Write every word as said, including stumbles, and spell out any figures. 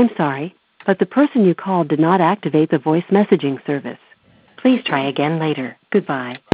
I'm sorry, but the person you called did not activate the voice messaging service. Please try again later. Goodbye.